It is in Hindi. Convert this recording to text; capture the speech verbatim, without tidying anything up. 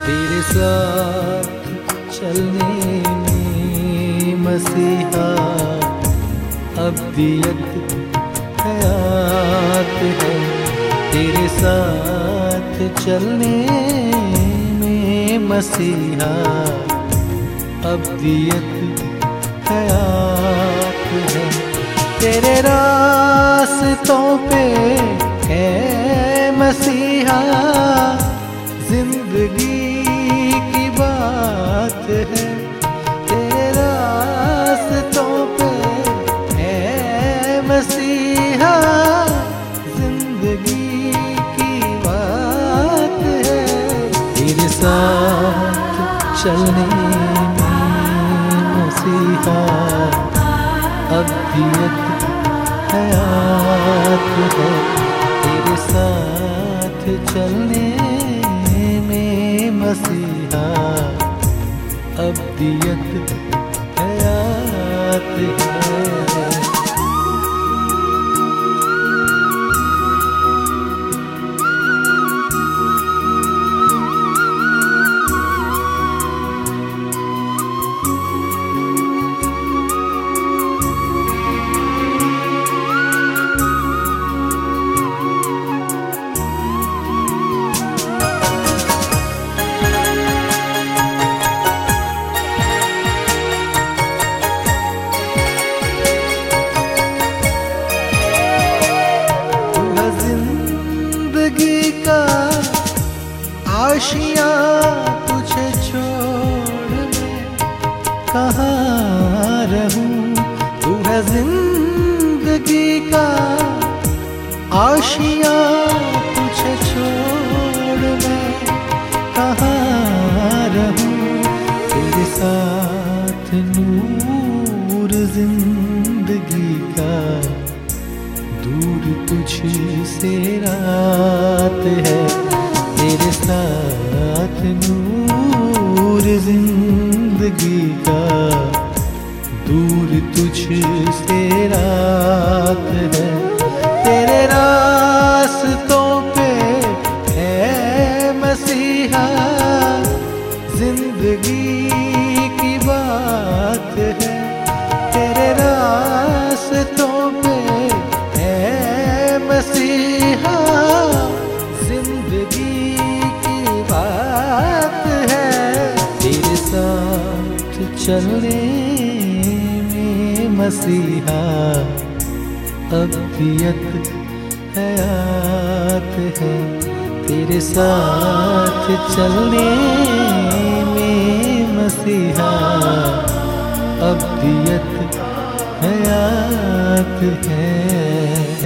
तेरे साथ चलने में मसीहा अब्दियत हयात है। तेरे साथ चलने में मसीहा अब्दियत हयात है। तेरे रास्तों पे है मसीहा जिंदगी की बात है। तेरे रास्तों पे है मसीहा जिंदगी की बात है। तेरे साथ चलने में मसीहा अब्दियत हयात है। तेरे साथ चलने में मसीहा अब्दियत हयात है। आशिया तुझे छोड़ मैं कहाँ रहूं। तू है जिंदगी का आशिया तुझे छोड़ मैं कहाँ रहूं। तेरे साथ नूर जिंदगी का दूर तुझसे रात है। तेरे साथ नूर जिंदगी का दूर तुझसे रात है। तेरे रास्तों पे है मसीहा जिंदगी की बात है। तेरे रास्तों पे है मसीहा जिंदगी बात है। तेरे साथ चलने में मसीहा अब्दियत हयात है। तेरे साथ चलने में मसीहा अब्दियत हयात है।